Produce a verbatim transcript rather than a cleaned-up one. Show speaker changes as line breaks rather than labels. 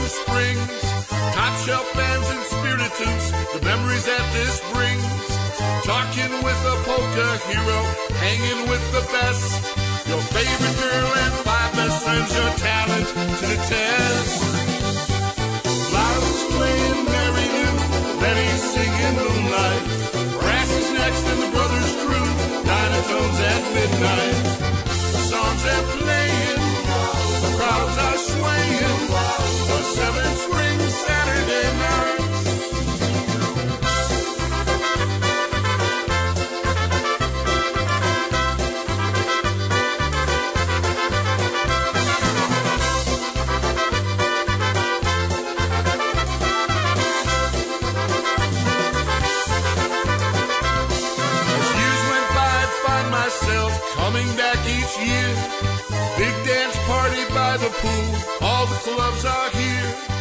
Springs. Top shelf bands and spirituals, the memories that this brings. Talking with a polka hero, hanging with the best. Your favorite girl and five best friends, your talent to the test. Loud's playing Mary Lou, Lenny's singing Moonlight. Brass is next and the Brothers Crew, Dynatones at midnight. The songs they're playing, the crowds are swaying. The seventh spring Saturday night. Coming back each year, big dance party by the pool, all the clubs are here.